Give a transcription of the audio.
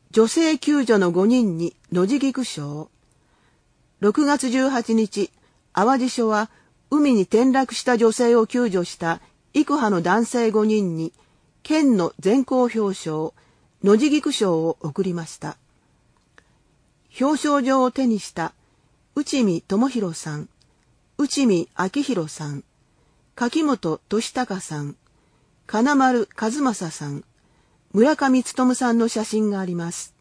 女性救助の5人に野地菊賞。6月18日、淡路署は海に転落した女性を救助した幾派の男性5人に県の全校表彰、野地菊賞を贈りました。表彰状を手にした内海智弘さん、内海明弘さん、柿本俊孝さん、金丸和正さん、村上勉さんの写真があります。